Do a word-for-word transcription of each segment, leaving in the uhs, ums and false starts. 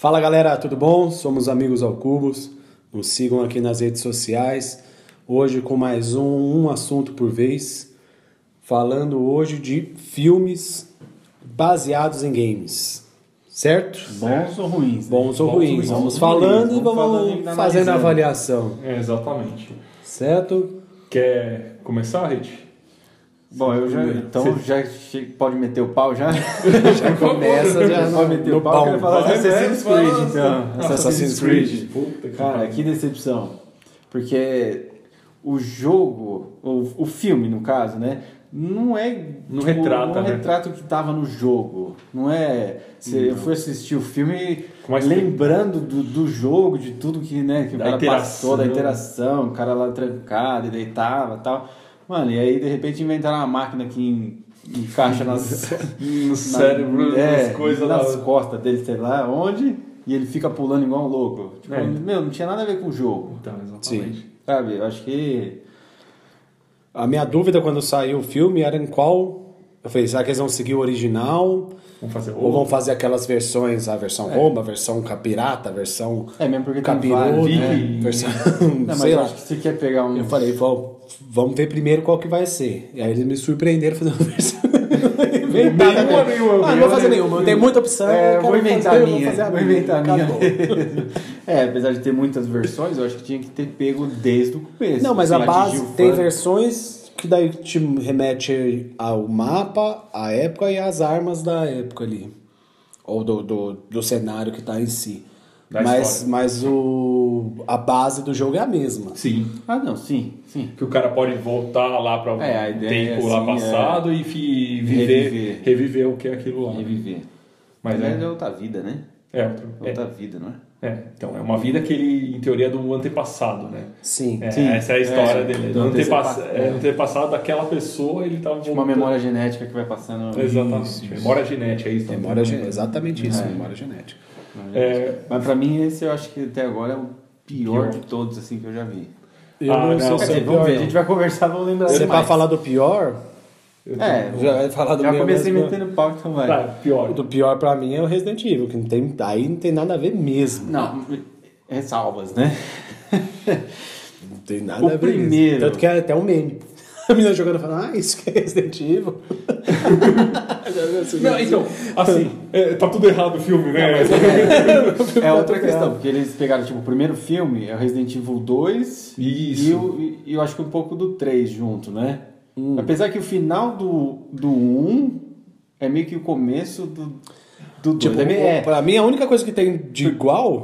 Fala galera, tudo bom? Somos Amigos ao Cubos, nos sigam aqui nas redes sociais, hoje com mais um, um assunto por vez, falando hoje de filmes baseados em games, certo? Bons ou ruins? Né? Bons ou Bons ruins, ruins. vamos Bons falando ruins. e vamos, vamos vamos fazendo a avaliação, É, exatamente. certo? Quer começar, Rich? Bom, eu já, então Você- já che- pode meter o pau já? Já começa já pode no, meter no o pau, eu quero pau. falar de Vai, Assassin's vai, Creed, fala. então. Assassin's Creed. Puta que Cara, pariu. que decepção. Porque o jogo, o, o filme no caso, né? Não é. Não retrata, não né? retrata o que tava no jogo. Não é. Se eu fui assistir o filme Com mais lembrando do, do jogo, de tudo que, né, que o Da cara interação. passou, da interação, o cara lá trancado e deitava e tal. Mano, e aí de repente inventaram uma máquina que en- encaixa nas. No na- cérebro, é, nas coisas nas lá. costas dele, sei lá onde, e ele fica pulando igual um louco. Tipo, É. meu, não tinha nada a ver com o jogo. Então, exatamente. Sabe, eu acho que. A minha dúvida quando saiu o filme era em qual... Eu falei, será que eles vão seguir o original? Vamos fazer Ou vão fazer aquelas versões, a versão Roma, a versão Capirata, a versão É mesmo porque tem Capiroto, vários, Viking, né? versão... Não, mas sei eu lá. acho que você quer pegar um. Eu falei, "Vó, vamos ver primeiro qual que vai ser. E aí eles me surpreenderam fazendo uma versão inventada. Nenhuma, mesmo. nenhuma, Ah, não vou fazer nenhuma, não tem muita opção. É, eu eu vou quero inventar fazer, a eu minha. fazer Vou inventar a minha. Acabou. É, apesar de ter muitas versões, eu acho que tinha que ter pego desde o começo. Não, mas assim, a base atingir o tem fã. versões que daí te remete ao mapa, à época e às armas da época ali. Ou do, do, do cenário que tá em si. Da Mas, história. mas o, a base do jogo é a mesma. Sim. Ah, não, sim, sim. Que o cara pode voltar lá para um É, a ideia tempo é lá assim, passado e fi- viver, Reviver. reviver o que é aquilo lá. Reviver. Mas Mas é é, outra vida, né? é, É é, outra vida, não é? é, então, é uma vida que ele, em teoria, é do antepassado, né? Sim. É, Sim. essa é a história É, dele. do Do antepass... antepassado. é, antepassado daquela pessoa, ele tava Tipo uma memória genética que vai passando. Exatamente. Isso, isso. Memória genética, é isso. Memória genética, exatamente isso, É. memória genética. É, Mas pra mim esse eu acho que até agora é o pior, de todos assim que eu já vi. Eu Ah, não sei não, se Quer é dizer, o vamos pior, ver, a não. gente vai conversar, vamos lembrar Se é pra mais. falar do pior, É, já vai falar do já meu comecei mesmo. metendo pau, então vai. tá, pior. Do pior pra mim é o Resident Evil, que não tem, aí não tem nada a ver mesmo. Não, ressalvas, né? Não tem nada O a ver mesmo. primeiro. Tanto que é até um meme. A menina jogando falando, ah, isso que é Resident Evil. Não, então, assim, é, tá tudo errado o filme, né? É outra questão, porque eles pegaram, tipo, o primeiro filme é o Resident Evil dois Isso. e, o- e- e eu acho que um pouco do três junto, né? Apesar que o final do, do um é meio que o começo do do dois. Tipo, é, meio- é, pra mim a única coisa que tem de igual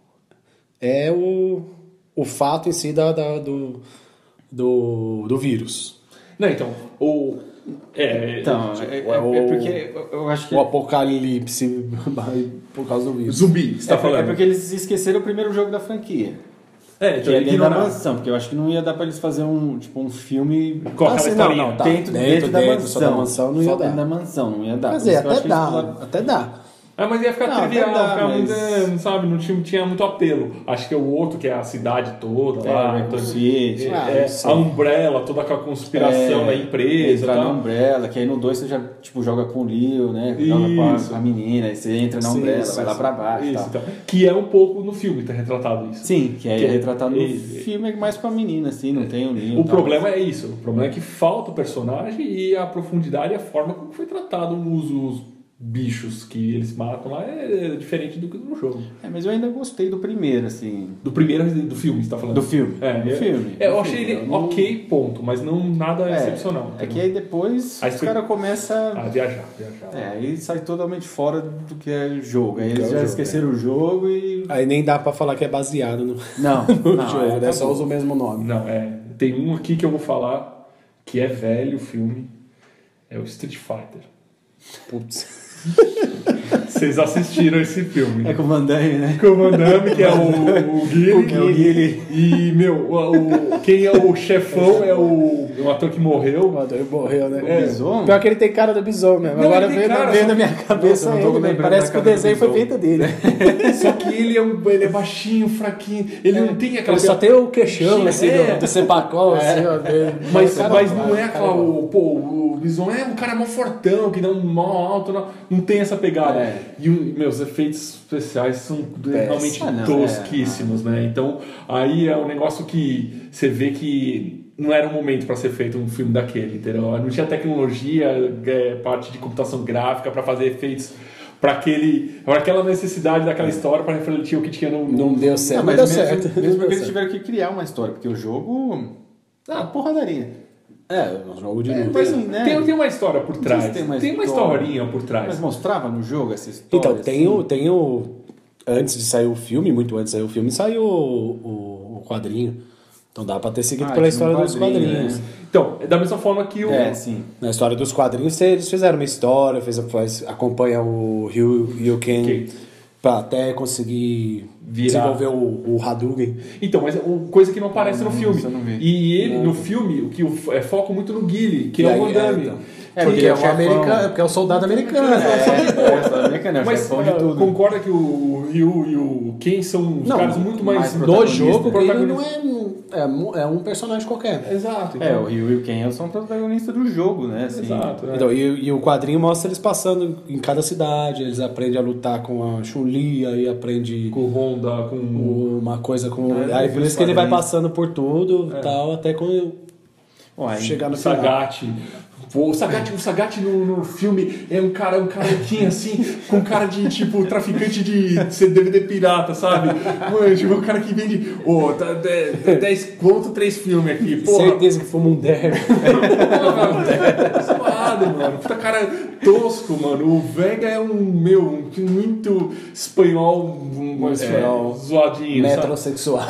é o, o fato em si da, da- do, do, do vírus. Não, então, o... É, então, tipo, é, é- o- é porque eu- eu acho que... O apocalipse por causa do vírus. zumbi, você tá é, falando. é porque eles esqueceram o primeiro jogo da franquia. É, Que então, é dentro da ignorar. mansão, porque eu acho que não ia dar pra eles fazer um, tipo, um filme Com aquela Ah, sim, não, historinha. não, tá. dentro, Dentro, dentro, da dentro, mansão. só da mansão não ia Só dar. dentro da mansão, não ia dar. Quer Por dizer, isso que eu até acho que eles dá, pularam- até dá. Ah, mas ia ficar Não, trivial, até dá, ficar mas- muito, é, não sabe, não tinha, tinha muito apelo. Acho que é o outro, que é a cidade toda É, lá. Raccoon toda- City. é, Ah, é, não sei. a Umbrella, toda aquela conspiração É, da empresa. Entrar Tal. na Umbrella, que aí no dois você já, tipo, joga com o Leo, né? Joga com a, Isso. com a menina, aí você entra na Sim, Umbrella, isso, vai lá isso. pra baixo e Isso, tal. então. Que é um pouco no filme, tá retratado isso. Sim, que aí Que é é- retratado no e- filme é mais com a menina, assim, não tem o Leo. O e tal. problema é isso. O problema é que falta o personagem e a profundidade e a forma como foi tratado os, os bichos que eles matam lá é diferente do que no jogo. É, mas eu ainda gostei do primeiro, assim. Do primeiro do filme, você tá falando? Do filme. É, do é, filme. é, eu do achei filme. ele Eu não- ok, ponto, mas não nada É, excepcional. É que aí depois A os exper- caras começam. Ah, viajar, viajar. É, aí sai totalmente fora do que é jogo. Aí Do que eles é o já jogo, esqueceram o jogo e. Aí nem dá pra falar que é baseado no, Não, no não, jogo, é, né? Só acabou. usa o mesmo nome. Não, é. Tem um aqui que eu vou falar que é velho o filme. É o Street Fighter. Putz. Vocês assistiram esse filme? É com o Van Damme, né? Com o Van Damme, que é o, o Guile. O Guile. E, meu, o, o- quem é o chefão é o, o ator que morreu. Ele morreu, né? É. Bison? Pior que ele tem cara do Bison mesmo. Não, Agora ele tem veio, na- cara, veio só- na minha cabeça Nossa, eu não tô ele, né? lembrando Parece da que o cara do desenho foi Bison. feito dele. Só que ele é, um, ele é baixinho, fraquinho. Ele não tem aquela... Ele só tem o queixão assim, É. do, do cepacol, assim, ó. dele. Mas, Cara, mas cara, não é cara, aquela. O, pô, o Bison é um cara mó fortão, que dá um mó alto. Não, não tem essa pegada. É. E o- meus efeitos especiais são realmente Ah, não, tosquíssimos, né? Então, aí é um negócio que você vê que não era um momento para ser feito um filme daquele, entendeu? Não tinha tecnologia, é, parte de computação gráfica para fazer efeitos para aquele, pra aquela necessidade daquela história para refletir o que tinha no... Não deu certo, Não, não, mas deu mesmo, certo. mesmo Não porque deu eles certo. tiveram que criar uma história, porque o jogo... Ah, porradaria. É, um jogo de É, luta. mas- Tem, Sim, né? tem, tem uma história por Não sei se trás, tem tem uma uma, história. historinha por trás. Mas mostrava no jogo essa história? Então, tem assim? o, tem o. Antes de sair o filme, muito antes de sair o filme, saiu o, o, o quadrinho. Então dá pra ter seguido Ah, pela tinha um história dos quadrinho, quadrinhos. né? Então, é da mesma forma que o... É, sim. Na história dos quadrinhos, eles fizeram uma história, fez, faz, acompanha o Ryu, Ryu Ken Ok. pra até conseguir Virar. desenvolver o, o Hadouken. Então, mas o, coisa que não aparece no filme. isso eu não vi. E ele, no filme, o que o, é foco muito no Guile, que E é aí, o Van Damme. é, então. É, porque, porque é é o o chefão. americano, porque é o soldado americano. É, é, só americano, é o Mas chefão de ah, tudo. concorda que o Ryu e o Ken são os Não, caras muito mais... mais No protagonista. jogo, ele Protagonista. não é, é, mu- é um personagem qualquer. Exato. Então, É, o Ryu e o Ken são protagonistas do jogo, né? Assim. Exato. é. Então, e, e o quadrinho mostra eles passando em cada cidade, eles aprendem a lutar com a Chun-Li, aí aprende Com o Honda, com... uma coisa com... É, aí eu por vi isso que ele vai quadrinhos. passando por tudo e tal, até quando Bom, aí- chegar no O final. Sagat. Pô, o Sagat, o Sagat no, no filme é um cara, um carequinho assim, com cara de tipo traficante de D V D pirata, sabe? Mano, tipo, um cara que vende. Ô, tá dez conto, três filmes aqui, porra. Certeza que fomos um derby. Porra, zoado, mano. Puta cara tosco, mano. O Vega é um, meu, um muito espanhol, um, Um espanhol. é, zoadinho, sabe? Metrosexual.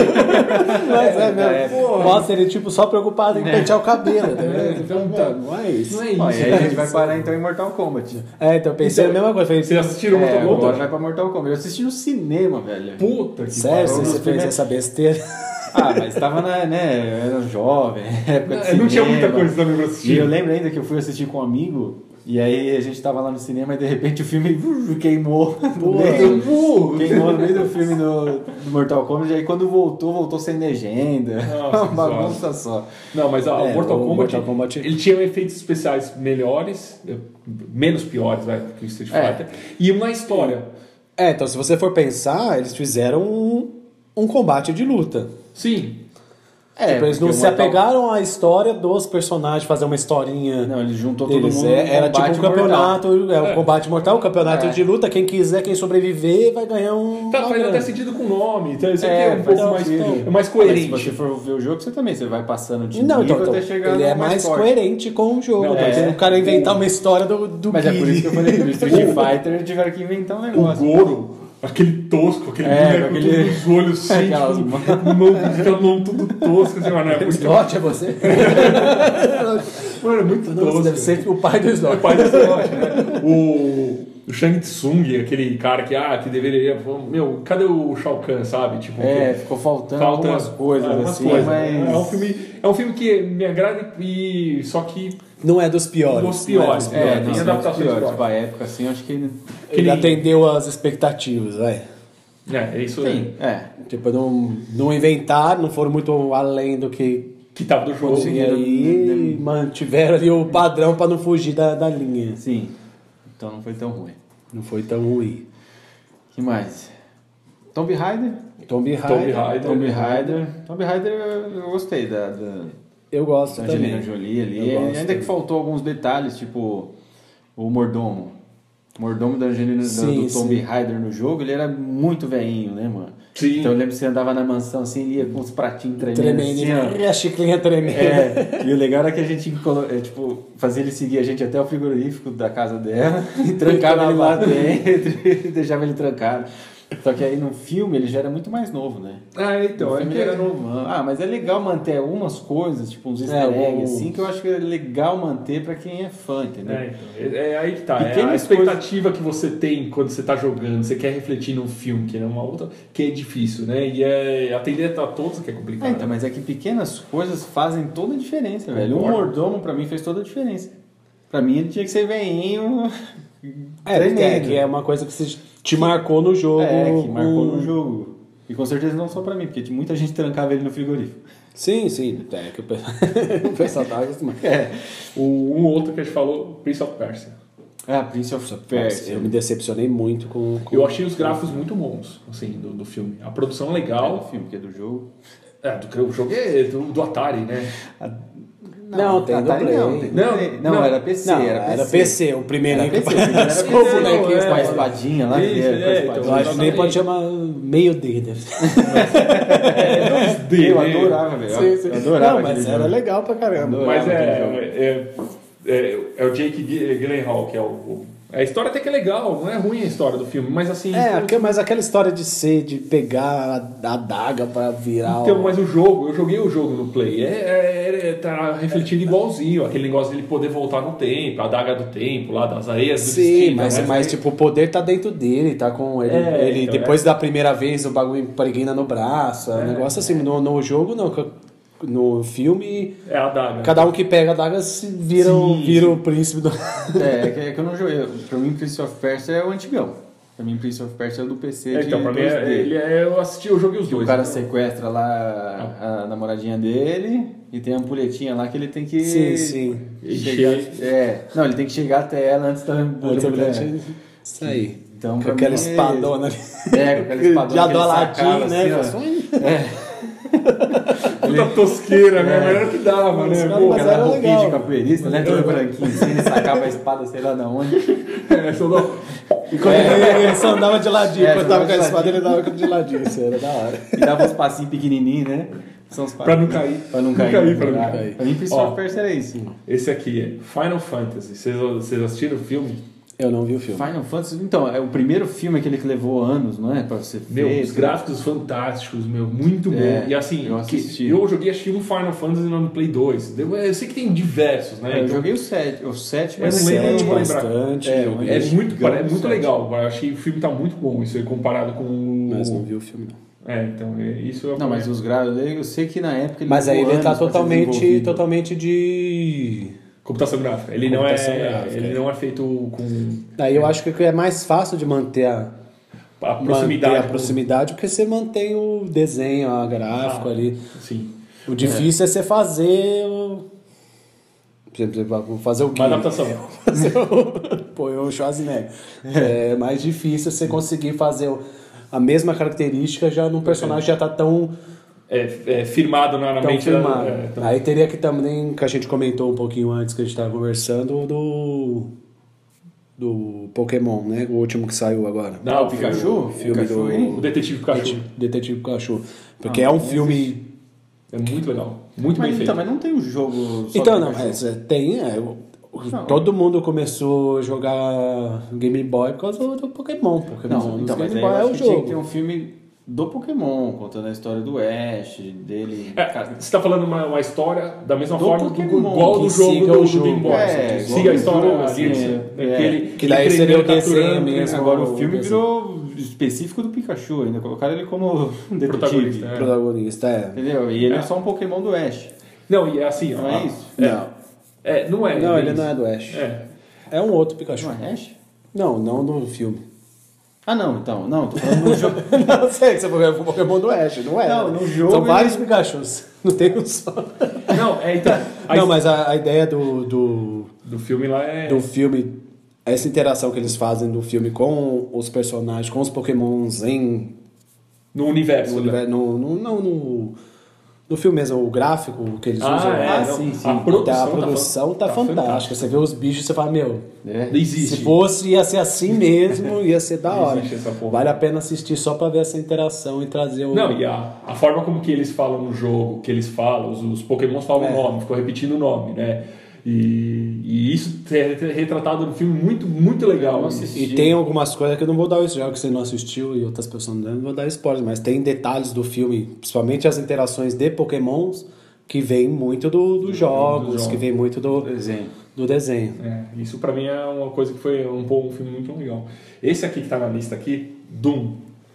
Mas é mesmo. É, porra. Mostra ele tipo só preocupado em pentear o cabelo. Tá É, vendo? então, Então, não é isso. Não é isso. Bom, e aí a gente vai é parar então em Mortal Kombat. É, então eu pensei Então, a mesma coisa. Falei, Vocês assistiram o É, Mortal agora Kombat? vai pra Mortal Kombat. Eu assisti no cinema, velho. Puta que sério, pariu. você fez essa besteira? Ah, mas tava na, né, eu era jovem, época de É, não tinha cinema. muita coisa também pra E assistir. eu lembro ainda que eu fui assistir com um amigo, e aí a gente tava lá no cinema e de repente o filme uh, queimou. No meio do, queimou no meio do filme do, do Mortal Kombat, e aí quando voltou, voltou sem legenda. Nossa, Uma bagunça só. Não, mas a, É, o Mortal o Kombat, Mortal Kombat- ele tinha efeitos especiais melhores, menos piores, vai, que o Street É. Fighter, e uma história. É, então se você for pensar, eles fizeram um, um combate de luta. Sim. É, Tipo, eles não porque o se Mortal- apegaram à história dos personagens, fazer uma historinha. Não, ele juntou deles. todo mundo. É, num era tipo um combate mortal. campeonato, é um É. combate mortal, um campeonato É. de luta. Quem quiser, quem sobreviver, vai ganhar um. Tá, uma faz grana. até sentido com o nome, então isso aqui É, é, um faz pouco mais, sentido. é mais Mas coerente. se você for ver o jogo, você também você vai passando de Não, nível então, então até chegar ele no é mais forte. coerente com o jogo. Não, Não, é. o cara inventar uma história do, do Mas é por isso que eu Guile. falei que no Street Fighter tiveram que inventar um O negócio. Goro, aquele tosco, aquele É, boneco com aquele- com os olhos assim, Aquelas tipo, mãos. mão, aquela mão tudo tosca, assim, mas não é muito, Slot é você? mano, é muito Não, você tosco. deve ser o pai do É Slot. o pai do Slot, né? O, o Shang Tsung, aquele cara que, ah, que deveria... Meu, cadê o Shao Kahn, sabe? Tipo, É, que- ficou faltando falta algumas coisas algumas assim, coisas. mas... É um filme, é um filme que me agrada e só que Não é dos piores. Dos piores. Não é dos É, piores. não, tem são adaptações os piores. piores. Pra época, assim, eu acho que... Ele Aquele- atendeu às expectativas, vai. é, é isso Sim, é. Tipo, não, não inventaram, não foram muito além do que que tava do jogo. e aí mantiveram ali o padrão pra não fugir da, da linha. Sim. Então não foi tão ruim. Não foi tão ruim. que mais? Tomb Raider? Tomb Raider. Tomb Raider. Tomb Raider. Tomb Raider eu, eu gostei da, da, Eu gosto da também. Angelina Jolie ali. Eu E gosto ainda também. que faltou alguns detalhes, tipo o mordomo. O mordomo da Angelina Sim, do Tomb sim. Raider no jogo, ele era muito veinho, né, mano? Sim. Então eu lembro que você andava na mansão assim, ele ia com os pratinhos tremendo. Tremendo. assim, ó. E a chiclinha tremendo. É, e o legal era que a gente colo- é, tipo, fazia ele seguir a gente até o frigorífico da casa dela e trancava ele lá dentro e deixava ele trancado. Só que aí no filme ele já era muito mais novo, né? Ah, então, No é filme que ele era novo. Ah, mas é legal manter algumas coisas, tipo uns easter É, eggs, o- assim, que eu acho que é legal manter pra quem é fã, entendeu? É, então, é, é aí que tá. É a Pequenas expectativa que você tem quando você tá jogando, você quer refletir num filme, que é uma outra, que é difícil, né? E é atender a todos que é complicado. É, então, mas é que pequenas coisas fazem toda a diferença, velho. O Concordo. mordomo pra mim fez toda a diferença. Pra mim ele tinha que ser veinho. É, é, que é uma coisa que se te marcou no jogo. É, que marcou um- no jogo. E com certeza não só pra mim, porque muita gente trancava ele no frigorífico. Sim, sim. É que o pe- o pessoal tava acostumado. É. O, um outro que a gente falou, Prince of Persia. Ah, Prince of Persia. Eu me decepcionei muito com... com Eu achei os gráficos muito bons, assim, do, do filme. A produção é É legal. do filme, que é do jogo. É, do, o jogo é do, do Atari, né? Não, tem Atari do Play. não, tem do Não, Play. Não, não. era P C. Não, era P C. era P C, o primeiro Era que P C, o primeiro era Só P o C, bonequinho com a é. espadinha lá. Isso, que era com a é, espadinha. Eu acho que nem pode chamar meio dedo. Eu adorava, velho. Sim, sim. Eu adorava. Não, mas aquele era jogo. legal pra caramba. Adorava. Mas aquele é, jogo. é, é, é o Jake Gyllenhaal, que é o, o... A história até que é legal, não é ruim a história do filme, mas assim... É, aque- mas aquela história de ser, de pegar a adaga pra virar... Então, o- mas o jogo, eu joguei o jogo no Play, é, é, é- tá refletindo igualzinho, aquele negócio dele poder voltar no tempo, a adaga do tempo, lá das areias do Sim, destino, mas, né? mas tipo, o poder tá dentro dele, tá com ele. É, ele então, depois da primeira vez, o bagulho impregna no braço, é um É, negócio assim. No, no jogo, não. que- No filme, É a adaga. cada um que pega a adaga se vira, o- Sim, vira sim. o príncipe do. É, é que, é que eu não joguei. Pra mim, Prince of Persia é o antigão. Pra mim, Prince of Persia é o do P C É, de então, pra mim, dois D. é, ele é, eu assisti, eu joguei os Que dois. o cara então. sequestra lá a namoradinha dele e tem a ampulhetinha lá que ele tem que... Sim, sim. Chegar, é, não, ele tem que chegar até ela antes da Antes da mulher. mulher- Isso aí. Então, Com pra aquela mim, espadona ali. É, com aquela espadona Já que do ele Aladdin, sacava, né? assim, ó. É. Puta tosqueira, né? Mas era o que dava, né? Mas Pô, era Aquela roupinha legal. de capoeirista, né? Todo branquinho, assim, ele sacava a espada, sei lá de onde. é, só dá- E quando ele, ele só andava de ladinho, É, quando só tava andava com a de espada, ele dava de ladinho. Isso era da hora. E dava uns passinhos pequenininhos, né? São os Pra não cair. Pra não Não cair. cair, pra não né? cair. Pra mim, Prince Ó. of Persia era isso. Esse aqui é Final Fantasy. Vocês, vocês assistiram o filme? Eu não vi o filme. Final Fantasy, então, é o primeiro filme aquele que levou anos, não é? Pra você Meu, ver. os gráficos fantásticos, meu, muito bom. É, E assim, eu que- assisti. eu joguei acho que um Final Fantasy no Play dois. Eu, eu sei que tem diversos, né? É, eu Então, joguei o sétimo, o sétimo Eu é não lembro, sétimo, não vou lembrar. bastante. É, eu eu vi. é Esse muito, gigante é muito sete. legal. Eu achei que o filme tá muito bom, isso aí, comparado com o... Mas não vi o filme, não. É, então, é, isso é Não, mas os gráficos, eu sei que na época ele Mas aí levou ele tá anos pra ser totalmente, desenvolvido. totalmente de... Computação gráfica. Ele, Computação não, é, gráfica, ele é. não é feito com Daí eu acho que é mais fácil de manter a, a proximidade. manter a com- proximidade porque você mantém o desenho, a gráfico Ah, ali. Sim. O difícil é, você fazer o... Por exemplo, vou fazer o Uma quê? adaptação. Fazer o... Pô, eu Schwarzenegger. É mais difícil você conseguir fazer o- a mesma característica já num personagem que já tá tão, É, é firmado na, na tão mente. firmado. É, então- Aí teria que também, que a gente comentou um pouquinho antes que a gente tava conversando, do... do Pokémon, né? O último que saiu agora. Não, o Pikachu? O filme Pikachu, do... hein? O Detetive Pikachu. Detetive Pikachu. Porque Ah, é um esse- filme... É muito legal. Muito Mas bem então, feito. mas não tem um jogo só Então, do não, Pikachu. é, tem... É, o- Não. todo mundo começou a jogar Game Boy por causa do, do Pokémon. Pokémon Não, no então, mas Game aí Boy eu é acho o que tinha que jogo. ter um filme do Pokémon, contando a história do Ash, dele... É, Cara, você está falando uma, uma história da mesma Do forma do, Pokémon, igual que do jogo siga do, o do jogo. Game Boy. É, siga igual a história do jogo, ali, assim, assim, é, né, é. que ele- Que daí ele seria o treinando, desenho capturando, mesmo. Agora o o filme desenho. virou específico do Pikachu, ainda colocaram ele como detetive. Protagonista, é. Protagonista, é. Entendeu? E ele é. É. só um Pokémon do Ash. Não, e é assim, Não ó, é isso? É, Não. é, não é. Não, é ele isso. não é do Ash. É. É um outro Pikachu. Não é Ash? Não, não no filme. Ah, não, então. Não, tô falando no jogo. Não sei que você foi o Pokémon do Ash, não é? Não, no jogo São vários ele- Pikachus. Não tem um só. Não, é então. a Não, his- mas a, a ideia do, do, do filme lá é. do filme, essa interação que eles fazem do filme com os personagens, com os Pokémons em No universo. no, né? universo- no, no, não, no, no filme mesmo, o gráfico que eles Ah, usam. é, lá, não. sim, sim. A produção, a produção tá, tá fantástica. fantástica. Você vê os bichos e você fala, meu, É. Existe. se fosse, ia ser assim mesmo, ia ser da hora. Existe essa porra. Vale a pena assistir só pra ver essa interação e trazer o. Não, e a, a forma como que eles falam no jogo, que eles falam, os, os Pokémons falam É. o nome, ficou repetindo o nome, né? E, e isso é retratado no filme muito, muito legal. Eu assisti. E tem algumas coisas que eu não vou dar spoiler, que você não assistiu e outras pessoas não, não vou dar spoiler, mas tem detalhes do filme, principalmente as interações de Pokémons, que vem muito do, dos jogos, jogos. que vem muito do, Desenho. do desenho. É, isso pra mim é uma coisa que foi um, um filme muito legal. Esse aqui que tá na lista aqui, Doom.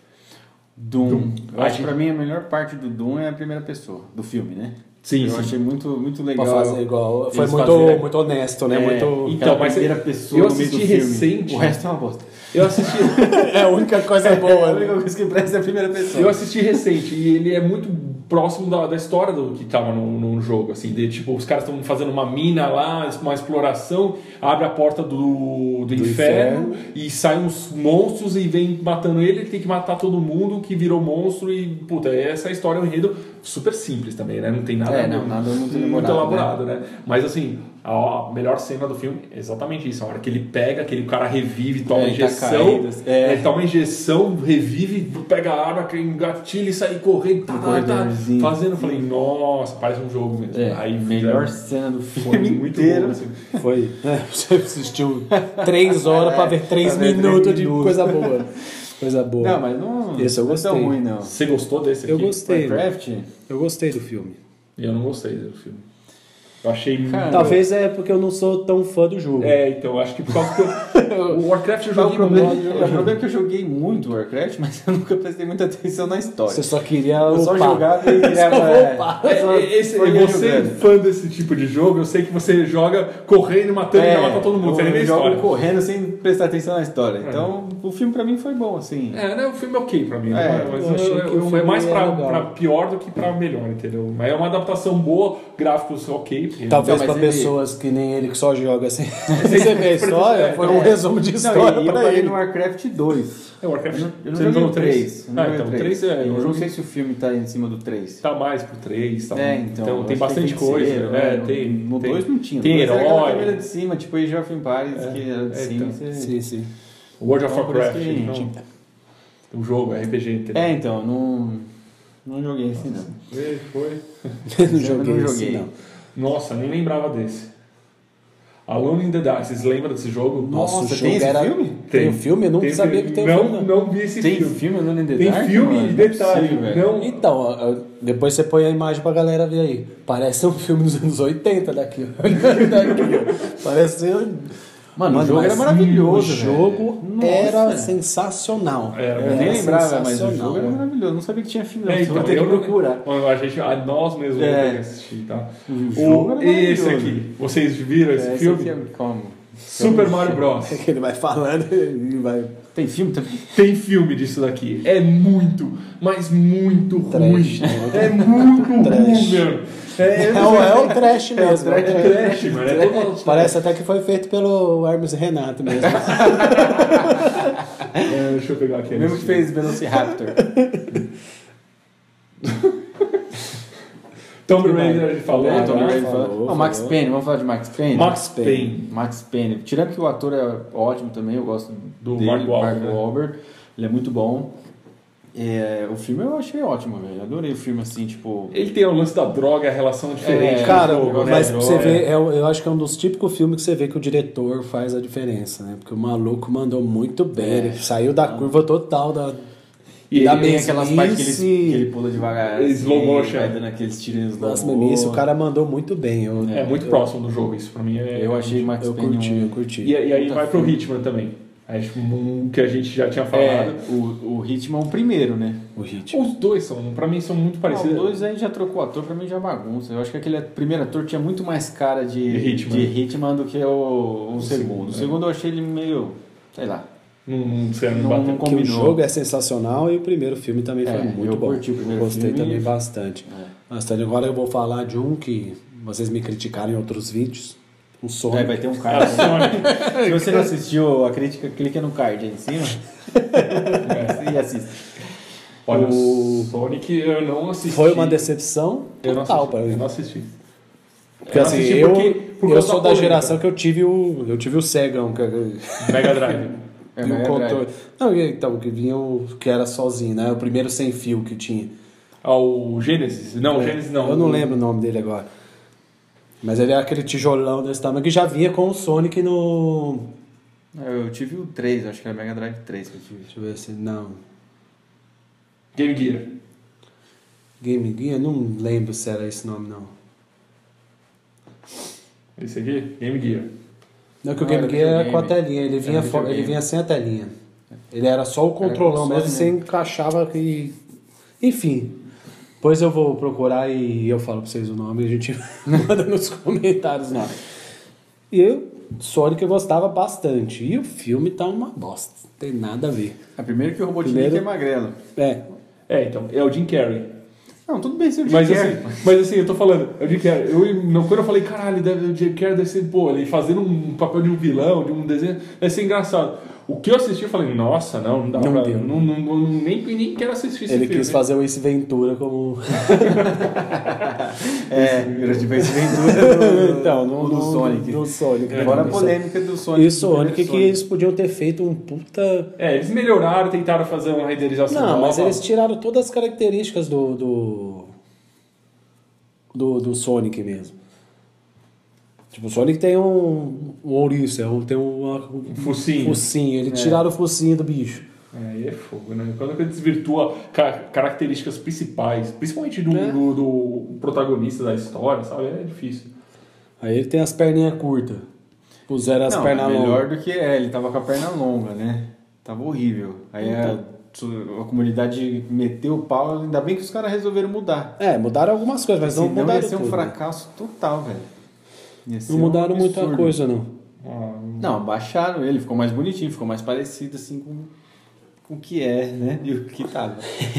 Doom. Doom. Eu acho que pra mim a melhor parte do Doom é a primeira pessoa, do filme, né? Sim, Eu sim. achei muito, muito Pra legal. fazer igual. Foi eles muito, fazerem- muito honesto, né? É, muito... Então, então, mas primeira eu pessoa no meio do assisti filme. recente. O resto é uma bosta. Eu assisti, É a única coisa É, boa. a né? única coisa que presta é a primeira pessoa. eu assisti recente e ele é muito próximo da, da história do que tava no, no jogo, assim, de, tipo, os caras estão fazendo uma mina lá, uma exploração, abre a porta do, do, Do inferno, inferno. e saem uns monstros e vem matando ele, ele tem que matar todo mundo que virou monstro e, puta, essa história é um enredo super simples também, né? Não tem nada, É, não, nada muito elaborado, elaborado, né? Mas assim, a, a melhor cena do filme é exatamente isso, a hora que ele pega, aquele cara revive, toma É, ele tá injeção, caído, é. ele toma injeção, revive, pega a arma, engatilha e sai correndo, tá, No tá, tá, corredorzinho. fazendo, eu falei, nossa, parece um jogo mesmo. É, Aí melhor fizeram- cena do foi filme muito inteiro. bom, assim. Foi. É, você assistiu três horas pra ver três pra ver três minutos de minutos. coisa boa. Coisa boa. Não, mas não, Esse eu não é tão gostei. ruim, não. Você gostou desse aqui? Eu gostei. Minecraft? Eu gostei do filme. Eu não gostei do filme. Eu achei Cara, muito... Talvez é porque eu não sou tão fã do jogo. É, então, acho que por causa que eu... o Warcraft eu O joguei problema, muito. o problema é que eu joguei muito Warcraft, mas eu nunca prestei muita atenção na história. Você só queria Eu só upar. jogava e Só criava... upar. é, só É, esse, foi você, jogando. fã desse tipo de jogo, eu sei que você joga correndo, matando e mata todo mundo, você nem vê a eu jogo história. correndo sem prestar atenção na história. Então, o filme pra mim foi bom, assim. É, né, o filme é ok pra mim, É, né? Mas eu achei eu- que eu- o filme é mais pra, é legal. pra pior do que pra melhor, entendeu? Mas é uma adaptação boa, gráficos ok. Porque Talvez Não, mas pra ele- pessoas que nem ele que só joga assim. Você vê a história, foi um É. resumo de Não, história e eu pra parei ele. no Warcraft dois. É, o Warcraft. Eu não, eu não você joguei jogou o três. Ah, então o três é. Eu Eu não joguei- sei se o filme tá em cima do três. Tá mais pro três, tá? É, então. tem acho que bastante coisa. feiticeiro, É, né? tem, No tem, dois não tinha. Tem No dois era aquela herói. câmera de cima, tipo Age of Empires, que era de é, cima. então. Você... Sim, sim. World of Então, por isso Warcraft. que- Não, o jogo, R P G, entendeu? É, então, não, não joguei esse não. É, Foi. não joguei não esse, joguei. não. Nossa, nem lembrava desse. Alone in the Dark, vocês lembram desse jogo? Nossa, Nossa, o tem jogo esse era... filme? Tem o filme? Eu não Tem sabia filme. que tem o não, filme. Não. Não vi esse Tem filme. filme Alone in the Tem Dark? filme mano? e Não é detalhe. possível, velho. Não, Então, ó, ó, depois você põe a imagem pra galera ver aí. Parece um filme dos anos oitenta daqui. ó. Daqui, ó. Parece... Mano, o jogo mas era maravilhoso, O jogo velho. era Nossa. sensacional. Era, Eu Era nem lembrava, mas o sensacional, jogo era né? maravilhoso. Não sabia que tinha filme, não. É, Só então, vou ter que eu não- procurar. Mano, a gente, a nós mesmos É. vamos ter que assistir, tá? O jogo era e esse maravilhoso. aqui, vocês viram esse É, filme? aqui é como? Super Mario Bros. Que ele vai falando e vai... Tem filme também? Tem filme disso daqui. É muito, mas muito Trash, ruim. né? É muito ruim, Trash. meu. É, É, o- é o trash mesmo. é trash, mano. É todo... Parece até que foi feito pelo Hermes e Renato mesmo. É, deixa eu pegar aqui. O mesmo que fez Velociraptor. Tomb Raider, a gente falou. É, Tomb tá? Raider falou, falou. Ah, Max falou. Payne, vamos falar de Max Payne? Max Payne. Payne. Max Payne. Tirando que o ator é ótimo também, eu gosto Do dele, Mark Wahlberg, né? Wahlberg. Ele é muito bom. É, o filme eu achei ótimo, velho. Adorei o filme assim, tipo. Ele tem o lance da droga, a relação diferente. É, do Cara, jogo, né? mas pra você É. ver, é, o- eu acho que é um dos típicos filmes que você vê que o diretor faz a diferença, né? Porque o maluco mandou muito bem, É. ele saiu da curva total da. E da ele Tem mesmice. aquelas partes que ele, que ele pula devagar. Slow assim, motion. Vai dando aqueles tiros em slow Nossa, motion. mesmice, o cara mandou muito bem. Eu, É muito eu, próximo do jogo, isso pra mim é. Eu achei Max Eu Payne curti, um... eu curti. E, e aí Puta vai pro filme. Hitman também. Aí, tipo, um que a gente já tinha falado. É, o, o Hitman é o primeiro, né? O ritmo. Os dois são, pra mim, são muito Ah, parecidos. os dois aí já trocou ator, pra mim já bagunça. Eu acho que aquele primeiro ator tinha muito mais cara de, De Hitman. de Hitman do que o, o, segundo. segundo, O é. segundo eu achei ele meio, sei lá. Não, não, sei, não, Não- bateu. não Porque o combinou. jogo é sensacional e o primeiro filme também foi É, muito eu bom. curti o primeiro Gostei filme. também bastante. É. Bastante. Agora eu vou falar de um que vocês me criticaram em outros vídeos. Um Sonic. É, vai ter um card. Se você não assistiu a crítica, clica no card aí em cima e assista. Olha, O- o Sonic eu não assisti. Foi uma decepção Eu não total assisti. para mim. Eu não assisti. Porque Eu não assim, assisti eu, porque- por eu causa sou da da polêmica. geração que eu tive o. Eu tive o Segão, que Mega Drive. É, e o Mega controle. Drive. Não, e então, que vinha o. Que era sozinho, né? O primeiro sem fio que tinha. Ah, o Genesis. Não, o Genesis não. Eu não O- lembro o nome dele agora. Mas ele era aquele tijolão desse tamanho que já vinha com o Sonic no. Eu tive o três, acho que era Mega Drive três que eu tive. Deixa eu ver se. Não. Game Gear. Game Gear? Não lembro se era esse nome, não. Esse aqui? Game Gear. Não, que o Não, Game era Gear era videogame. com a telinha, ele vinha, Era fo- ele videogame. vinha sem a telinha. Ele era só o controlão console mesmo, você mesmo. encaixava e. Enfim. Depois eu vou procurar e eu falo pra vocês o nome e a gente manda nos comentários lá. E eu, Sonic eu gostava bastante. E o filme tá uma bosta. Não tem nada a ver. A primeira que o Robotnik Primeiro- é magrelo. É. É, então, é o Jim Carrey. Não, tudo bem, seu Mas Jim assim, Carrey. mas assim, eu tô falando, eu Jim Carrey, eu, não, quando eu falei, caralho, deve, o Jim Carrey deve ser, pô, ele fazendo um papel de um vilão, de um desenho, deve ser engraçado. O que eu assisti, eu falei, nossa, não, não dá Não pra... deu. Não, não, não, nem, nem quero assistir esse Ele filme. quis fazer o Ace Ventura como... É, eu tive esse Ventura do, então, no, do no- Sonic. Do Sonic. É, Fora a Isso- polêmica do Sonic. E Sonic, do que eles podiam ter feito um puta... É, eles melhoraram, tentaram fazer uma renderização Não, mas nova. eles tiraram todas as características do... do... Do, do Sonic mesmo. Tipo, o Sonic tem um, um ouriço, é um- tem um, um focinho. focinho. Eles tiraram o focinho do bicho. É, aí é fogo, né? Quando ele desvirtua ca- características principais, principalmente do, É. do, do protagonista da história, sabe? É difícil. Aí ele tem as perninhas curtas. Puseram as Não, pernas é melhor longas. do que... É, ele tava com a perna longa, né? Tava horrível. Aí a, a comunidade meteu o pau, ainda bem que os caras resolveram mudar. É, mudaram algumas coisas, mas não Senão mudaram ia ser um tudo. fracasso total, velho. Ia ser Não mudaram um muita absurdo. coisa, não. Ah, Não, baixaram ele, ficou mais bonitinho, ficou mais parecido assim com, com o que é, né? E o que tava.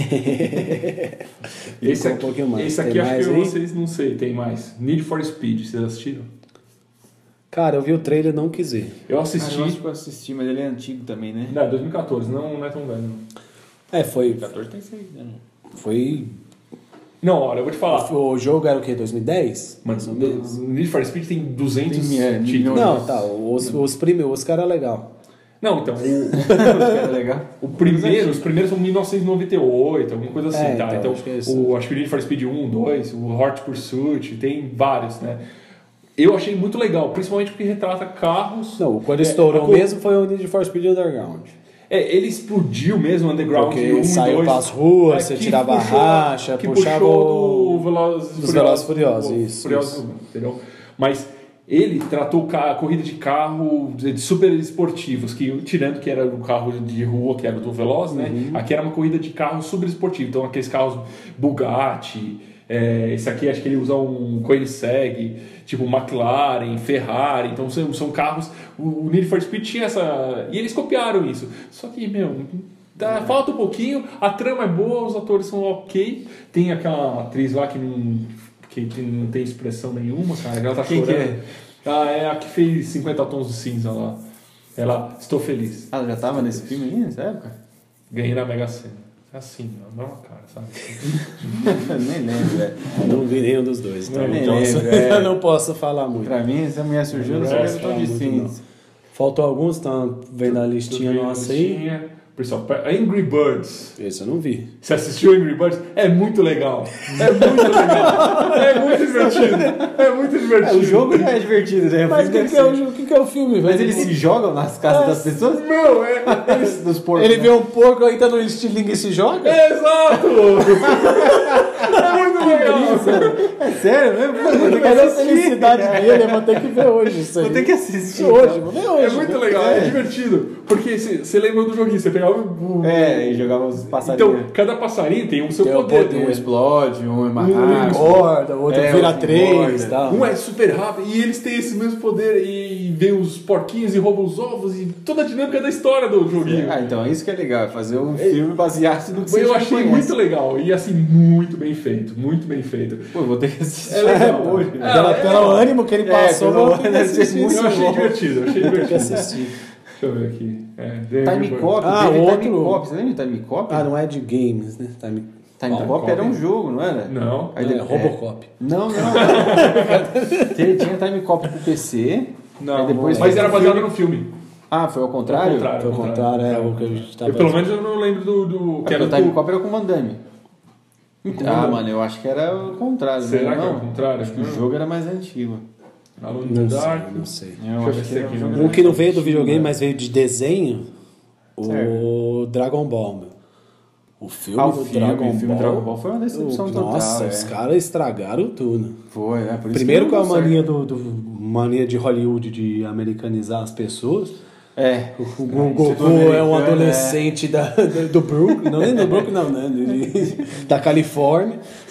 esse Ficou um aqui, pouquinho mais. esse aqui Tem acho mais que aí? vocês não sei, tem mais. Need for Speed, vocês assistiram? Cara, eu vi o trailer e não quis ver. Eu Cara, assisti. eu acho que eu assisti, mas ele é antigo também, né? Não, dois mil e quatorze, não, não é tão velho. Não. É, foi... quatorze tem seis, né? Foi... Não, olha, eu vou te falar. O jogo era o quê? dois mil e dez? Mano, o Need for Speed tem duzentos Tem, é, títulos. Não, tá. Os, os primeiros, os caras legal. Não, então, o, Era legal. o primeiro, os primeiros são mil novecentos e noventa e oito, alguma coisa assim, É, tá? então, Então, acho que é isso. o, acho que o Need for Speed um, dois, o Hot Pursuit, tem vários, né? Eu achei muito legal, principalmente porque retrata carros. Não, quando É, estourou a co- mesmo foi o Need for Speed Underground. É, ele explodiu mesmo, Underground Porque um, saiu dois, pras ruas, é, você que tirava a puxou- racha, que puxava puxou o- do Velozes dos Velozes e Furiosos, do- isso, Furiosos isso. um, entendeu? Mas ele tratou ca- a corrida de carro de super esportivos, que tirando que era o carro de rua, que era do Veloz, né? Uhum. Aqui era uma corrida de carro super esportivo, então aqueles carros Bugatti, é, esse aqui acho que ele usa um Koenigsegg, tipo McLaren, Ferrari, então são, são carros, o, o Need for Speed tinha essa, e eles copiaram isso, só que, meu, dá, falta um pouquinho, a trama é boa, os atores são ok, tem aquela atriz lá que não, que tem- não tem expressão nenhuma, cara, ela tá Quem chorando. que é? Ah, é a que fez cinquenta tons de cinza lá, ela, estou feliz, Ah, já tava nesse filme aí, nessa época? ganhei na Mega Sena, é assim, a mesma cara, sabe? Nem lembro, velho. Eu não vi nenhum dos dois, então Nem não posso, lembro, é. eu não posso falar muito. Pra mim, essa mulher surgiu, não Não sabia posso que tão falar muito, distinto. Faltou alguns, estão vendo a listinha nossa aí. Listinha. Pessoal, Angry Birds. Esse eu não vi. Você assistiu Angry Birds? É muito legal. É muito legal. É muito divertido. É muito divertido. É, o jogo já é divertido, né? Mas o que, deve que, é o, ser. jo- que, que é o filme, velho? Mas eles se jogam nas casas das pessoas? Não, é. Eles, dos porcos, Ele né? vê um porco aí, tá no estilingue e se joga? É exato! É muito legal. É sério mesmo? Pô, vou ter que Mas a assistir. felicidade dele, eu vou ter que ver hoje isso aí. Vou ter que assistir. Hoje, então. vou ver hoje. É muito legal, é divertido. Porque você lembra do joguinho, você pegava o. o- É, e jogava os passarinhos. Então, cada passarinho tem o seu Tem o poder. poder. um explode, um é mais Um rápido. Engorda, o outro É, vira outro três engorda. e tal. Um é super rápido e eles têm esse mesmo poder e vem os porquinhos e roubam os ovos e toda a dinâmica da história do joguinho. Ah, então é isso que é legal, é fazer um filme baseado no que você Eu já achei conhece. muito legal e assim, muito bem feito, muito bem feito. Pô, eu vou ter que assistir É legal. hoje. É, né? Pela, é pelo legal. ânimo que ele É, passou, pelo vou ter que ânimo, deve ser assistir muito isso. Eu achei bom. divertido, eu achei Vou ter que divertido. assistir. Deixa eu ver aqui. É, Time Cop, Ah, teve o Time outro- Cop, você lembra de Time Cop? Ah, não é de games, né? Time... Time Time Cop Cop. era um jogo, não era? Não. Aí é, de- Robocop. Não, não. Tinha tinha Time Cop pro P C. Não, aí depois mas fez era um baseado filme. no filme. Ah, foi ao contrário? Ao contrário. Foi o contrário, é o que a gente tá Eu, pelo menos eu não lembro do. do É que era porque o Time do- Cop era com o Van Damme. Com o Van Ah, Damme. mano, eu acho que era o contrário. Será né? que era não? o contrário? Acho que Não. o jogo era mais antigo. Alone in the Não Dark. sei, não sei. Eu Deixa eu acho ver que se era aqui um não- jogo Um que não veio do antigo, videogame, né? mas veio de desenho, o Certo. Dragon Ball, meu. O filme Ah, o do filme, Dragon o filme Ball. Dragon Ball foi uma decepção o- total, Nossa, é. os caras estragaram tudo. Foi, é por isso Primeiro que com a não deu mania certo. do, do mania de Hollywood de americanizar as pessoas. É. O, o É, Goku Instituto é um Americano, adolescente da, do Brooklyn, não é do Brooklyn, não, né? De- da Califórnia.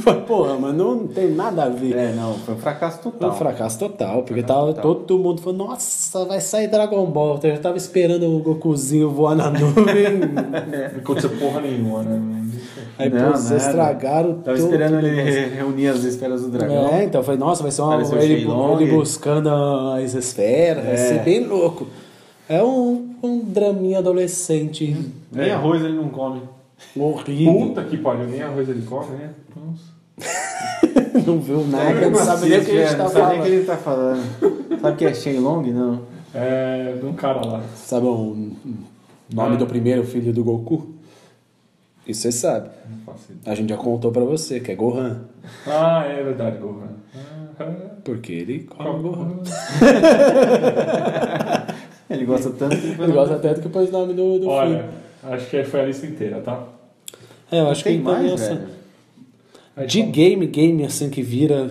Porra, mas não tem nada a ver. É, não, foi um fracasso Foi total. um fracasso total, porque Fracasso tava total. todo mundo falando, nossa, vai sair Dragon Ball. Eu já tava esperando o Gokuzinho voar na nuvem. Não aconteceu porra nenhuma, né? Aí, Não, pô, vocês nada. estragaram Tava todo esperando o ele negócio. re- reunir as esferas do dragão. É, então foi, nossa, vai ser uma, Pareceu ele, Shenlong. ele buscando as esferas, vai É. ser bem louco. É um, um draminha adolescente Nem É. arroz ele não come. horrível. Puta que pariu, nem arroz ele come, né? Nossa. Não viu nada, não sabe nem o que a gente tá não sabe nem o falando. que ele tá falando. Sabe o que é Shenlong? Não. É, de um cara lá. Sabe o nome Ah. do primeiro filho do Goku? Isso você sabe. Não faço ideia. A gente já contou pra você, que é Gohan. Ah, é verdade, Gohan. Ah, Porque ele come Gohan. Ele gosta tanto que Ele gosta tanto que pôs o nome do, do Olha, filho. acho que foi a lista inteira, tá? É, eu acho tem que mais, essa- velho. Aí De fala- game, game assim que vira.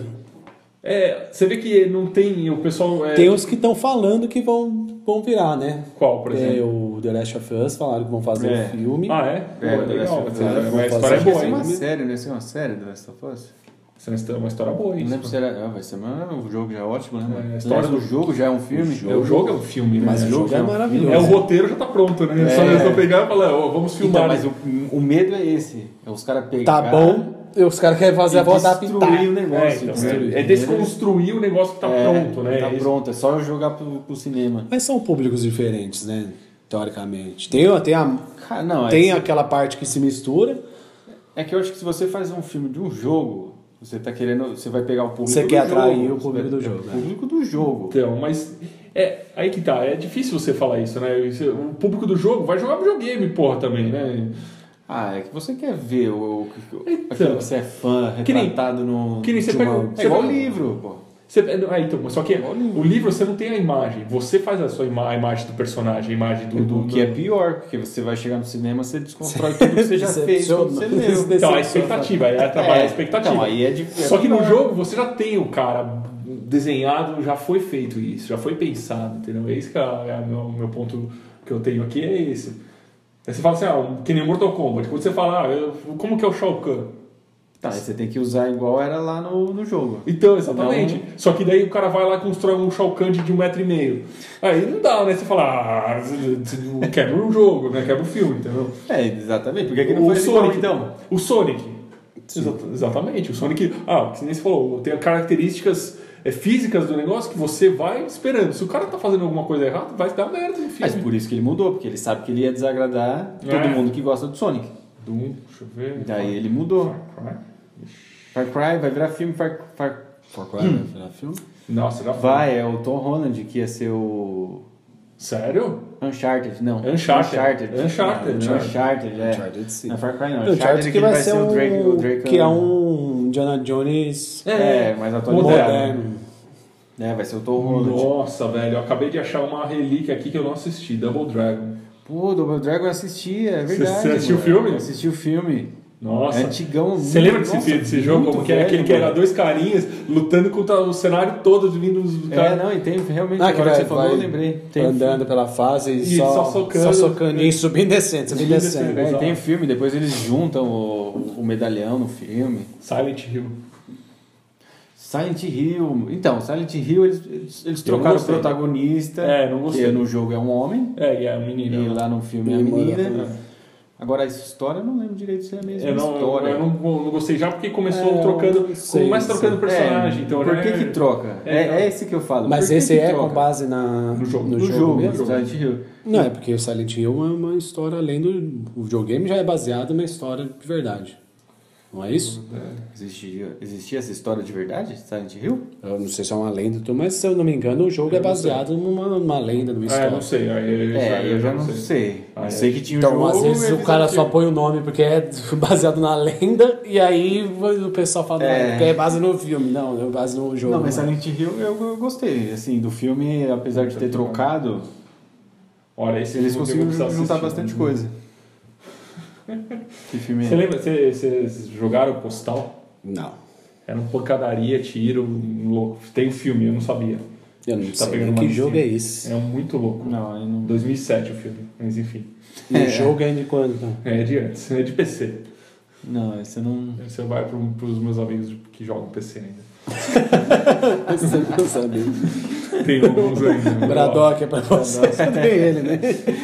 É, você vê que não tem. O pessoal. É, Tem uns que estão falando que vão, vão virar, né? Qual, por É, exemplo? o The Last of Us falaram que vão fazer É. um filme. Ah, é? Pô, É, é legal. Last vai of ser- Us. Mas a Vou história é fazer Vai boa, ser hein? uma série, né? Ser uma série do Last of Us. Isso é uma história boa, Não isso. lembro se era. Ah, vai ser uma, o jogo já é ótimo, né? É, mano? a história Aliás, do- o jogo já é um filme. É, o jogo é um filme, né? Mas É o jogo já é é um maravilhoso. É, o roteiro já tá pronto, né? É. Só eles vão pegar e falar, ó, vamos filmar. Então, mas o, o medo é esse. É os caras pegarem. Tá bom, e os caras querem fazer a e voz destruir adaptar. o negócio. É, então, entendeu? é, é desconstruir o negócio que tá É, pronto, né? Tá Isso- pronto, é só jogar pro, pro cinema. Mas são públicos diferentes, né? Teoricamente. Tem, tem, a, Cara, não, tem é, aquela parte que se mistura. é que eu acho que se você faz um filme de um jogo, você tá querendo. Você vai pegar o público Você do quer jogo. atrair o Você público vai- do jogo, O né? público do jogo. Então, mas é aí que tá, é difícil você falar isso, né? Isso- O público do jogo vai jogar videogame, porra, também, né? Ah, é que você quer ver o, o, o- Então, aquilo que você é fã, que nem- retratado no. que nem você de pega- uma- você É igual pega- livro, pô. Você, é, então, só que o livro você não tem a imagem, você faz a sua ima a imagem do personagem, a imagem do. do, O que é do- pior, porque você vai chegar no cinema, você desconstrói tudo que você já fez quando você leu. Então, a expectativa, é trabalhar a expectativa. Então, aí é de, é Só que no pior. jogo você já tem o cara desenhado, já foi feito isso, já foi pensado, entendeu? É isso que é, é o meu, meu ponto que eu tenho aqui, é esse. Aí você fala assim, ah, que nem Mortal Kombat. Quando você fala, ah, eu- como que é o Shao Kahn? Tá, aí você tem que usar igual era lá no, no jogo. Então, exatamente. Não- Só que daí o cara vai lá e constrói um Shao Kahn de de um metro e meio. Aí não dá, né? Você fala, ah, você quebra o jogo, né? Quebra o filme, entendeu? É, exatamente. Por que, que não O faz igual, Sonic, então? O Sonic. Exa- exatamente. O Sonic, ah, que nem você falou, tem características é, físicas do negócio que você vai esperando. Se o cara tá fazendo alguma coisa errada, vai dar merda no filme. Mas por isso que ele mudou, porque ele sabe que ele ia desagradar todo É. mundo que gosta do Sonic. Doom, deixa eu ver. Daí ele mudou. Far Cry vai virar filme Far, Far... Far Cry vai virar filme? Nossa, já foi. Vai, é o Tom Holland que ia ser o Sério? Uncharted, não. Uncharted. Uncharted. Uncharted. Ah, Uncharted, é. Uncharted, sim. Não é Far Cry não. Uncharted Uncharted que ele vai ser o um... Drake, o Drake que é um Indiana Jones É, mais atualizado. moderno. É, vai ser o Tom Holland. Nossa, velho, eu acabei de achar uma relíquia aqui que eu não assisti, Double Dragon. Pô, Double Dragon eu assisti, é verdade. Você assistiu o mano. filme? Eu assisti o filme. Nossa. É antigão. Você lembra desse, nossa, filme, desse jogo? muito Como que era velho, aquele que era mano. dois carinhas lutando contra o cenário todo vindo dos É, caras. não, e tem realmente, Ah, que agora vai, que você falou, vai eu lembrei. Tem andando pela fase e, E só, só só socando. socando, e subindo e descendo, subindo e Subindo e descendo. descendo. É, Exato. tem o filme, depois eles juntam o, o medalhão no filme. Silent Hill. Silent Hill. Então, Silent Hill, eles, eles, eles Eu não trocaram o gostei. protagonista, É, não gostei. que no jogo é um homem, É, e é a menina. e lá no filme é a Menina, menina. é. Agora, essa história eu não lembro direito se é a mesma Eu não, história. eu não, não gostei já porque começou É, trocando. eu sei, Começa trocando sei. personagem. É, então por já que é- que troca? É, É, então. é esse que eu falo. Mas Por que esse que é troca? com base na, No jogo. no No jogo, jogo, mesmo? Silent Hill. Não, é porque o Silent Hill é uma história além do... O videogame já é baseado numa história de verdade. Não é isso? Existia, existia essa história de verdade? Silent Hill? Eu não sei se é uma lenda, mas se eu não me engano, o jogo Eu é não baseado numa, numa lenda, numa Ah, história. eu não sei. Aí eu, É, eu já não sei. Ah, Eu é. sei que tinha um Então, jogo... às vezes, e o cara eles- só põe o nome porque é baseado na lenda, e aí o pessoal fala, É. não, porque é base no filme. Não, é base no jogo. Não, mas né? Silent Hill eu, eu gostei. Assim, do filme, apesar de ter trocado, Olha, esse eles filme eu conseguiram vou precisar juntar assistir. bastante coisa. Que filme Você é? lembra? Vocês vocês jogaram Postal? Não. Era um pancadaria, tiro, louco. Tem um filme, eu não sabia. Eu não Tá sei pegando que uma jogo é listinha. esse. É um muito louco. Não, aí não... dois mil e sete o filme, mas enfim. E É. o jogo é de quando, então? É de antes, é de P C. Não, esse eu não... Esse vai pro, pros meus amigos que jogam P C ainda. Você não sabe. Tem alguns ainda. Braddock é pra você. Só tem ele, né?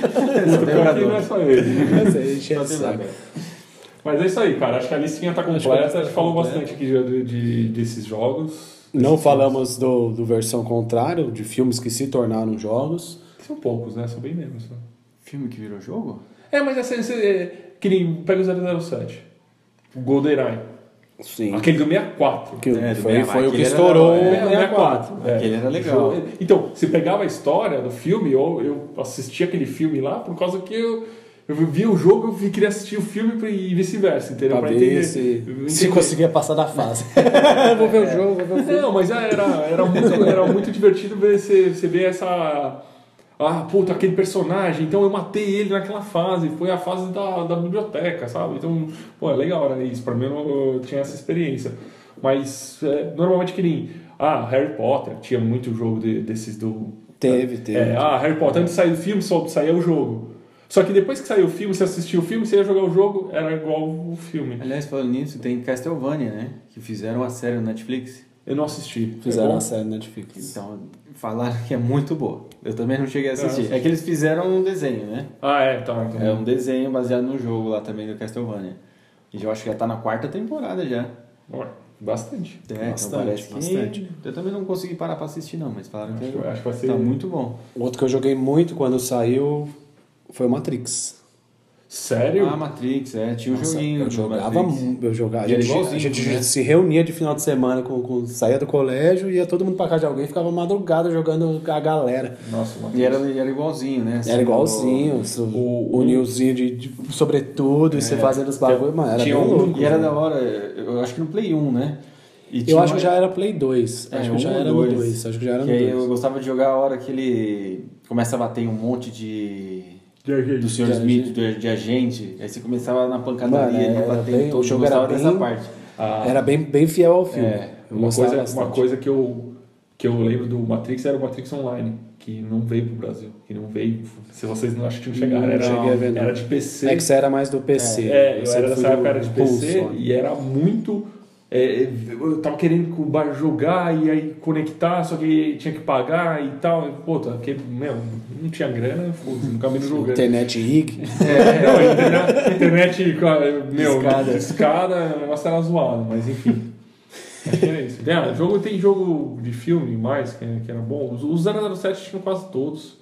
Aqui não é só ele. Mas aí, enche o saco. Mas é isso aí, cara. Acho que a listinha tá completa. A gente falou bastante aqui de, de, desses jogos. Não falamos do, do versão contrária, de filmes que se tornaram jogos. São poucos, né? São bem menos. Né? Filme que virou jogo? É, mas essa, esse, é, que nem pega o zero zero sete. O GoldenEye. Sim. Aquele do sessenta e quatro. Que É, do foi, sessenta e quatro. foi o que Aquele estourou era- o é, sessenta e quatro. É. Aquele era legal. Então, se pegava a história do filme, eu, eu assisti aquele filme lá por causa que eu, eu via o jogo e queria assistir o filme e vice-versa, entendeu? Pra Pra ver entender, se, entender. se conseguia passar da fase. Vou ver o jogo, vou ver o filme. Não, mas era, era, muito, era muito divertido ver você, você ver essa... Ah, puta, aquele personagem, então eu matei ele naquela fase, foi a fase da, da biblioteca, sabe? Então, pô, é legal, era isso. Pra mim eu, não, eu tinha essa experiência. Mas, é, normalmente que nem... Ah, Harry Potter, tinha muito jogo de, desses do... Teve, teve. É, ah, Harry Potter, antes de sair do filme, só saía o jogo. Só que depois que saiu o filme, você assistiu o filme, você ia jogar o jogo, era igual o filme. Aliás, falando nisso, tem Castlevania, né? Que fizeram a série no Netflix. Eu não assisti. Fizeram É a bom? série na Netflix. Então, falaram que é muito boa. Eu também não cheguei a assistir. É que eles fizeram um desenho, né? Ah, é, tá. Então. É um desenho baseado no jogo lá também do Castlevania. E eu acho que já tá na quarta temporada já. Ué, bastante. É, então Bastante, parece que... bastante. Eu também não consegui parar pra assistir não, mas falaram Acho que, que- acho que vai ser- tá muito bom. Outro que eu joguei muito quando saiu foi o Matrix. Sério? Ah, Matrix, é. Tinha um Nossa, joguinho eu do jogava, Matrix. mu- eu jogava. A E era gente, igualzinho, a gente né? se reunia de final de semana, com, com, saía do colégio, ia todo mundo pra casa de alguém, ficava madrugada jogando com a galera. Nossa, uma E era, e era igualzinho, né? Assim, Era igualzinho, o- o, o Nilzinho de, de sobretudo, e você fazendo os bagulho, mano, era tinha bem um- louco. E era da hora, eu acho que no Play um, né? E Eu tinha acho que uma- já era Play dois. É, acho que já um ou era dois. no dois. Acho que já era Que no aí eu dois. gostava de jogar a hora que ele começa a bater em um monte de... do senhor De Smith, agente. de, de agente. Aí você começava na pancadaria, Mano, ele era batendo bem- em todo o jogo mundo. era Gostava dessa bem- parte. Ah, Era bem, bem fiel ao filme. É, Eu uma, gostava coisa, bastante. uma coisa que eu, que eu lembro do Matrix era o Matrix Online, que não veio pro Brasil. Que não veio. Se vocês não acham que tinham chegado, Não era, cheguei a ver, não. era de P C. É que você era mais do P C. É, eu Você era foi dessa do época, era de P C Pulse, e era muito. é, eu tava querendo com o bar jogar e aí conectar, só que tinha que pagar e tal. E, pô, tá, que, meu, não tinha grana, foda-se, nunca me jogando. Internet Rig. É, não, a internet, internet meu, Escada. escada, o negócio era zoado, mas enfim. Acho que era isso. É, jogo, tem jogo de filme mais que, que era bom. Os, os zero zero sete tinham quase todos.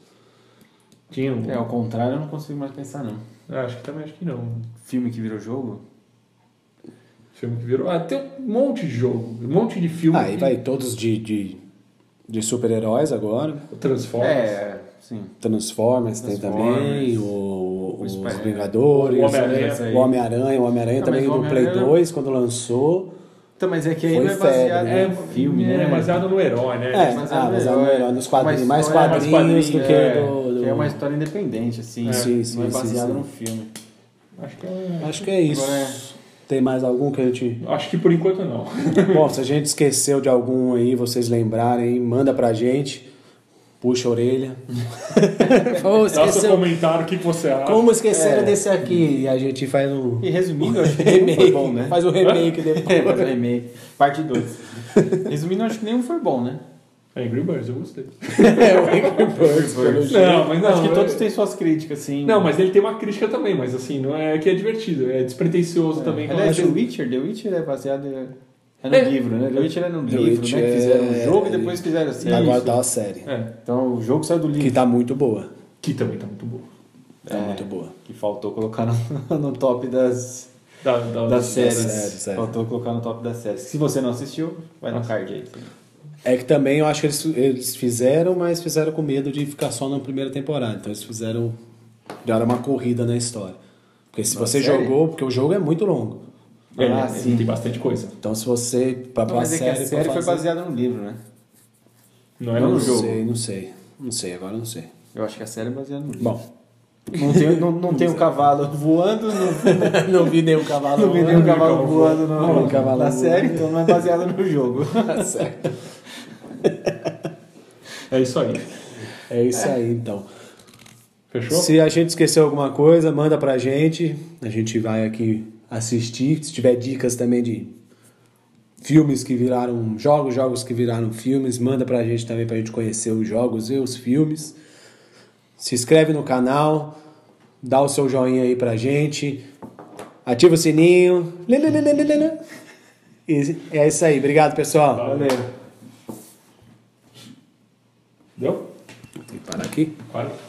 Tinham. É, ao contrário, eu não consigo mais pensar, não. Ah, acho que também acho que não. Filme que virou jogo? Filme que virou. Ah, tem um monte de jogo, um monte de filme. Aí vai todos de, de, de super-heróis agora. Transformers. É, sim. Transformers, tem Transformers. também, o, O os Spider- Vingadores, o Homem-Aranha. o Homem-Aranha, o Homem-Aranha Ah, também mas o do Play Homem-Aranha- dois, quando lançou. Então, mas é que aí Foi não é baseado febre, em né? filme, é, né? É baseado no herói, né? É, Mas ah, mas é herói. no herói, nos quadrinhos, Uma mais história- quadrinhos mais do quadrinho, que é, do... do- que é uma história independente, assim. É. Sim, sim, não é sim, baseado sim. num filme. Acho que é... Acho que é isso. Agora é- Tem mais algum que a gente... Acho que por enquanto não. Bom, se a gente esqueceu de algum aí, vocês lembrarem, manda pra gente. Puxa a orelha. Pô, Dá seu esqueceu. comentário, o que que você acha. Como esqueceram É. desse aqui? E a gente faz um E resumindo, eu acho que nenhum foi bom, né? faz o remake depois. É, faz o remake. Parte dois. Resumindo, eu acho que nenhum foi bom, né? Angry Birds, eu gostei. É, o Angry Birds, pelo jeito. Não, mas não. acho que todos é- têm suas críticas, assim. Não, mas ele tem uma crítica também, mas assim, não é que é divertido, é despretensioso também. que eu Aliás, acho- The Witcher, The Witcher é baseado em... É no É. livro, né? The Witcher é no The livro, Witcher né? Que fizeram é- o jogo e depois fizeram a série. Agora Isso. tá a série. É, Então, o jogo saiu do livro. Que tá muito boa. que também tá muito boa. Tá É. muito boa. Que faltou colocar no, no top das, Da, da, das séries. séries, é. Faltou colocar no top das séries. Se você não assistiu, vai no Nossa. card aí. É que também eu acho que eles, eles fizeram, mas fizeram com medo de ficar só na primeira temporada. Então eles fizeram. Deram uma corrida na história. Porque se Na você série? jogou, porque o jogo é muito longo. É, Ah, é, sim. tem bastante coisa. Então se você. Pra, Não, pra mas é que série, a pra série foi fazer- baseada no livro, né? Não é Não no no Não jogo. sei, não sei. Não sei, agora eu não sei. Eu acho que a série é baseada no livro. Bom, Não tem, não, não tem um cavalo voando, não, não vi nenhum cavalo. não vi nenhum voando. cavalo voando no, Não, um cavalo na voando. série, então não é baseada no jogo. Tá certo. É isso aí. É isso aí, então. Fechou? Se a gente esqueceu alguma coisa, manda pra gente. A gente vai aqui assistir. Se tiver dicas também de filmes que viraram jogos, jogos que viraram filmes, manda pra gente também pra gente conhecer os jogos e os filmes. Se inscreve no canal, dá o seu joinha aí pra gente, ativa o sininho. E é isso aí. Obrigado, pessoal. Valeu. Deu? Tem que parar aqui. Para.